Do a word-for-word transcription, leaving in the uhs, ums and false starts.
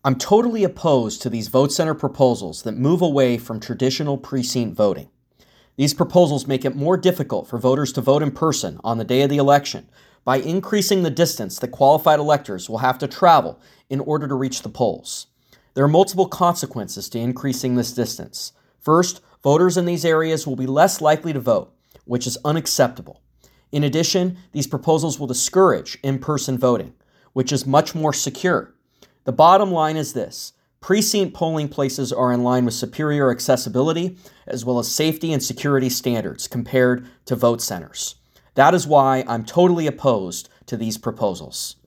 I'm totally opposed to these vote center proposals that move away from traditional precinct voting. These proposals make it more difficult for voters to vote in person on the day of the election by increasing the distance that qualified electors will have to travel in order to reach the polls. There are multiple consequences to increasing this distance. First, voters in these areas will be less likely to vote, which is unacceptable. In addition, these proposals will discourage in-person voting, which is much more secure. The bottom line is this: precinct polling places are in line with superior accessibility as well as safety and security standards compared to vote centers. That is why I'm totally opposed to these proposals.